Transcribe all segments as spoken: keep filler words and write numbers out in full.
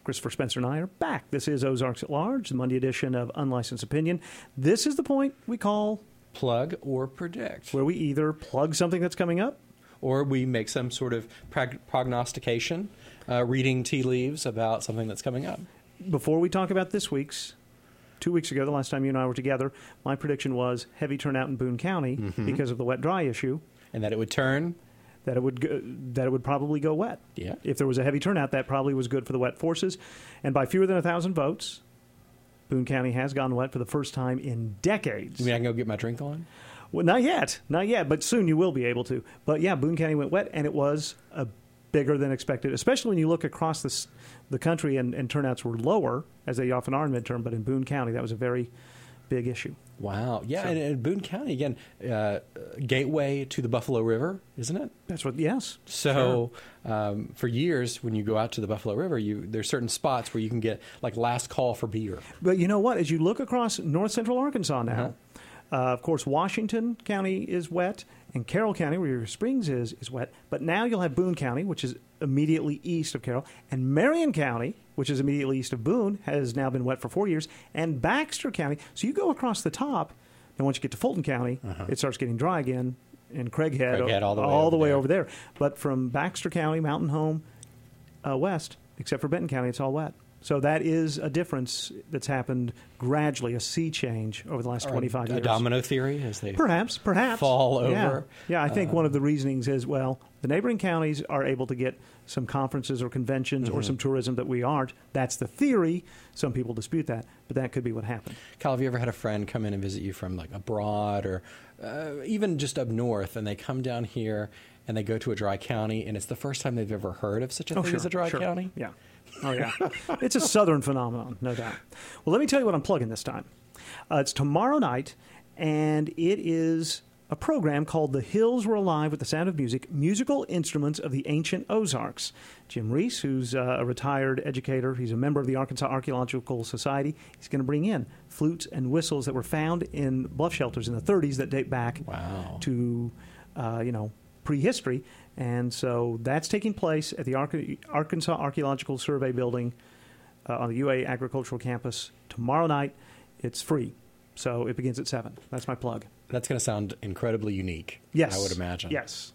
Christopher Spencer and I are back. This is Ozarks at Large, the Monday edition of Unlicensed Opinion. This is the point we call Plug or Predict, where we either plug something that's coming up, or we make some sort of prog- prognostication, uh, reading tea leaves about something that's coming up. Before we talk about this week's, two weeks ago, the last time you and I were together, my prediction was heavy turnout in Boone County mm-hmm. because of the wet-dry issue. And that it would turn? That it would go, that it would probably go wet. Yeah. If there was a heavy turnout, that probably was good for the wet forces. And by fewer than a thousand votes, Boone County has gone wet for the first time in decades. You mean I can go get my drink on? Well, not yet. Not yet, but soon you will be able to. But yeah, Boone County went wet, and it was a bigger than expected, especially when you look across this, the country and, and turnouts were lower, as they often are in midterm, but in Boone County, that was a very big issue. Wow. Yeah, so, and, and Boone County, again, uh, gateway to the Buffalo River, isn't it? That's what, yes. So sure. um, for years, when you go out to the Buffalo River, you there's certain spots where you can get, like, last call for beer. But you know what? As you look across north central Arkansas now, uh-huh. Uh, of course, Washington County is wet, and Carroll County, where your Springs is, is wet. But now you'll have Boone County, which is immediately east of Carroll, and Marion County, which is immediately east of Boone, has now been wet for four years, and Baxter County. So you go across the top, and once you get to Fulton County, uh-huh. it starts getting dry again, and Craighead, Craighead all the way, all over, the way there. over there. But from Baxter County, Mountain Home, uh, west, except for Benton County, it's all wet. So that is a difference that's happened gradually, a sea change over the last or twenty-five a, years. A domino theory, as they perhaps, perhaps fall over. Yeah, yeah I think uh, one of the reasonings is, well, the neighboring counties are able to get some conferences or conventions mm-hmm. or some tourism that we aren't. That's the theory. Some people dispute that, but that could be what happened. Kyle, have you ever had a friend come in and visit you from like abroad or uh, even just up north, and they come down here and they go to a dry county, and it's the first time they've ever heard of such a oh, thing sure, as a dry sure. county? Yeah. Oh, yeah. It's a southern phenomenon, no doubt. Well, let me tell you what I'm plugging this time. Uh, it's tomorrow night, and it is a program called The Hills Were Alive with the Sound of Music, Musical Instruments of the Ancient Ozarks. Jim Reese, who's uh, a retired educator, he's a member of the Arkansas Archaeological Society, he's going to bring in flutes and whistles that were found in bluff shelters in the thirties that date back wow. to, uh, you know, prehistory. And so that's taking place at the Ar- Arkansas Archaeological Survey Building uh, on the U A Agricultural Campus tomorrow night. It's free, so it begins at seven. That's my plug. That's going to sound incredibly unique, yes. I would imagine. Yes.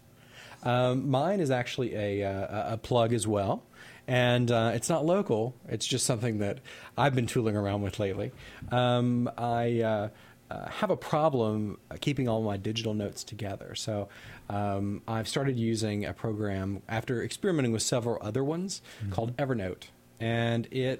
Um, mine is actually a, uh, a plug as well, and uh, it's not local. It's just something that I've been tooling around with lately. Um, I... Uh, Uh, have a problem keeping all my digital notes together. So um, I've started using a program after experimenting with several other ones mm-hmm. called Evernote. And it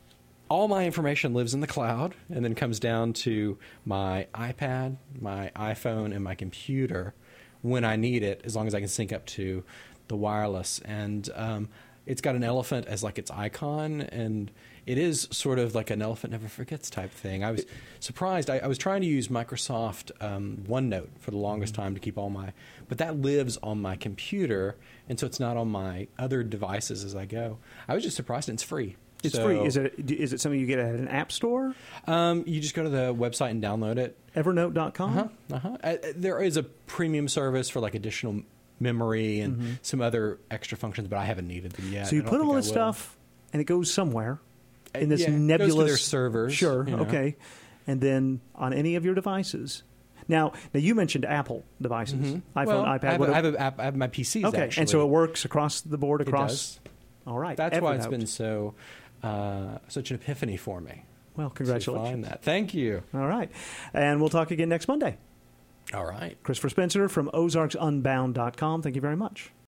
all my information lives in the cloud and then comes down to my iPad, my iPhone, and my computer when I need it, as long as I can sync up to the wireless. And um, it's got an elephant as like its icon, and it is sort of like an elephant never forgets type thing. I was surprised. I, I was trying to use Microsoft um, OneNote for the longest time to keep all my, but that lives on my computer, and so it's not on my other devices as I go. I was just surprised, and it's free. It's so, free. Is it is it something you get at an app store? Um, you just go to the website and download it. Evernote dot com? Uh-huh, uh-huh. Uh, there is a premium service for like additional memory and mm-hmm. some other extra functions, but I haven't needed them yet. So you put all this stuff, and it goes somewhere in this yeah, nebulous... It goes to their servers. Sure, you know. Okay. And then on any of your devices... Now, now you mentioned Apple devices, mm-hmm. iPhone, well, iPad. I have, whatever. I, have a, I have my P Cs, okay, actually. and so it works across the board, across... It does. All right. That's Evernote. why it's been so uh, such an epiphany for me. Well, congratulations. To find that. Thank you. All right. And we'll talk again next Monday. All right. Christopher Spencer from Ozarks Unbound dot com. Thank you very much.